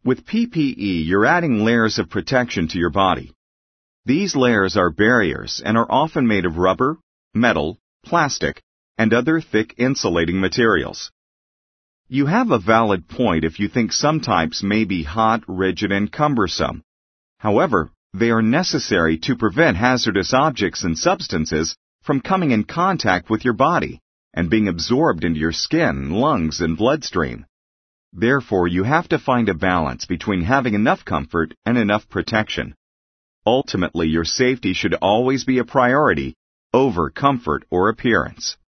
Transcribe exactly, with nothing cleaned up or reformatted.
With P P E, you're adding layers of protection to your body. These layers are barriers and are often made of rubber, metal, plastic, and other thick insulating materials. You have a valid point if you think some types may be hot, rigid, and cumbersome. However, they are necessary to prevent hazardous objects and substances from coming in contact with your body and being absorbed into your skin, lungs, and bloodstream. Therefore, you have to find a balance between having enough comfort and enough protection. Ultimately, your safety should always be a priority over comfort or appearance.